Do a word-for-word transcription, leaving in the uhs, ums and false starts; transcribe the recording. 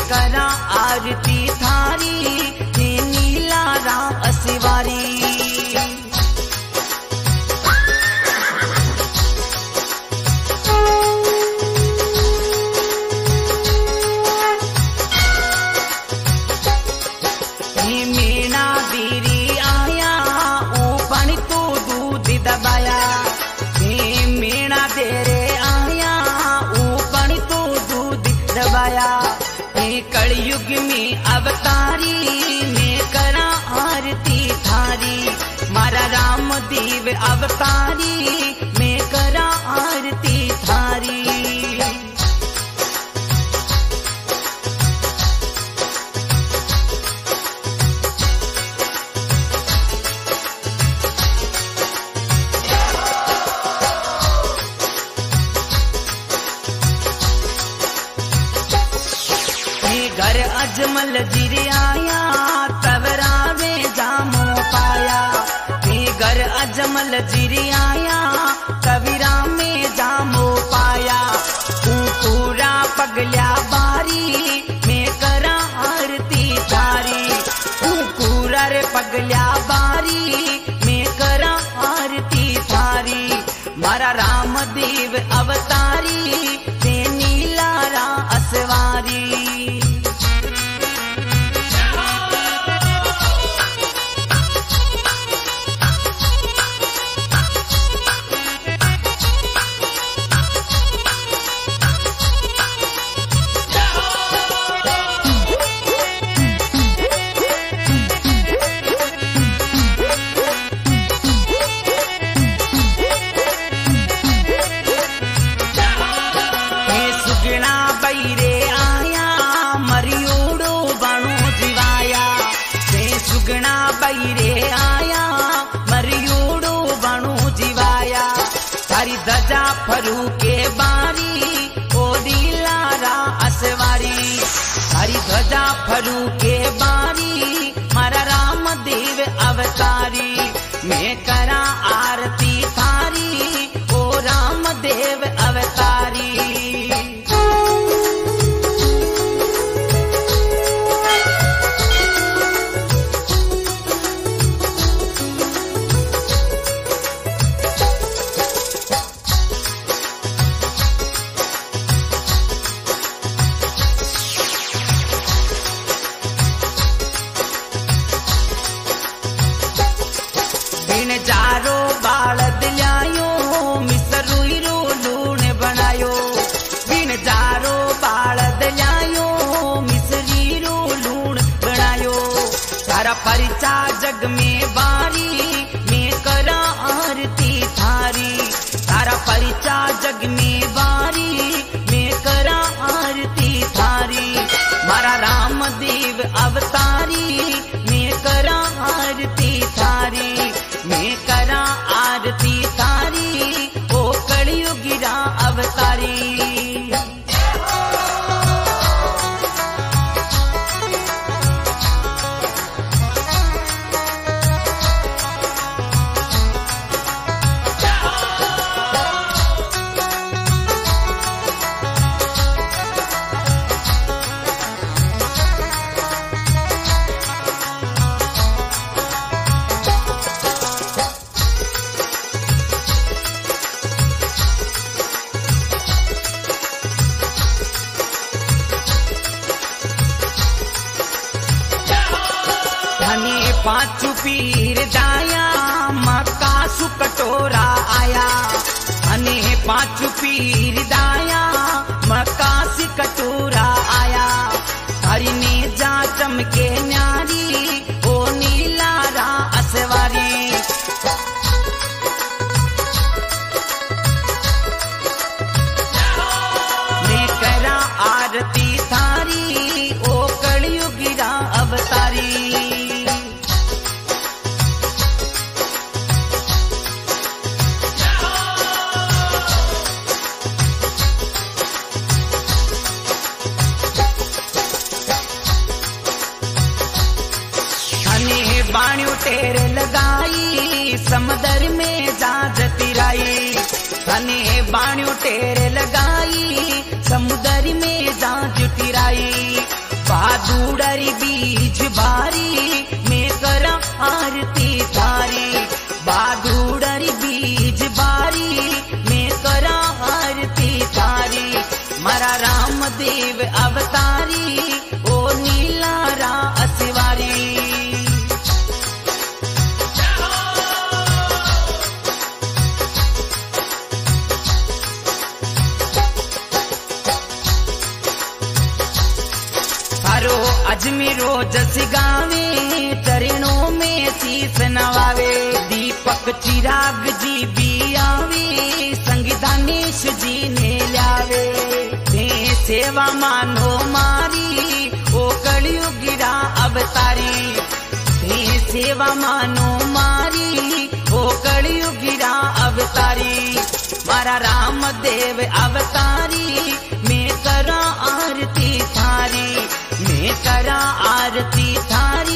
करा आरती थारी, हे नीला राम असवारी। हे मीणा बीरी आया, ऊपन तू दूध दबाया, हे मीणा तेरे आया, ऊपन तू दूध दबाया। हे कलयुग में अवतारी, मैं करा आरती थारी, मारा राम देव अवतारी, मैं करा आरती थारी। घर अजमल जिरे आया, तवरावे जामो पाया, हे घर अजमल जिरे आया, कबीरा में जामो पाया। तू पूरा पगल्या बारी, मैं करा आरती थारी, तू पूरा रे पगल्या बारी, मैं करा आरती थारी। मारा राम देव अवतारी, ते नीला रा असवारी। बैरे आया, मरियोड़ो बणो जीवाया, से सुगना बैरे आया, मरियोड़ो बणो जीवाया। थारी ध्वजा फरू के बारी, ओ दिलारा असवारी, थारी ध्वजा फरू के बारी, मारा राम देव अवतारी, मैं करा आरती थारी, ओ राम देव अवतारी। बिन जारो बालद ल्यायो, मिसरूई रो लूण बनायो, बिन जारो बालद ल्यायो, मिसरी रो लूण बनायो। तारा परिचा जग में बारी, मैं करा आरती थारी, तारा परिचा जग में बारी, मैं करा आरती थारी। मारा राम देव अवतारी, मैं करा आरती थारी, मैं करा आरती थारी, ओ कलयुगिरा अवतारी। पांचू पीर दाया, मक्का सु कटोरा आया, अने पांचू पीर दाया, मक्का सी कटोरा आया। हरी ने जा चमके न्यारी, ओ नीला रा असवारी। मैं करा आरती थारी, ओ कलयुगिरा अवतारी। बाणियों तेरे लगाई, समुद्र में जाज तिराई, हने बाणियों तेरे लगाई, समुद्र में जाज तिराई। बादुड़री बीज बारी मैं करा आरती थारी। बादुड़री बीज बारी मैं करा आरती थारी। मारा रामदेव अवतारी ओ नीला रा असवारी। थारो अजमेरो जस गावे चरणों में शीस नवावे। दीपक चिराग जी भी आवे संगीतानेश जी ने लावे। ते सेवा मानो मारी ओ कलयुगिरा अवतारी। ते सेवा मानो मारी ओ कलयुगिरा अवतारी। मारा रामदेव अवतारी मैं करा आरती थारी। मैं करा आरती थारी।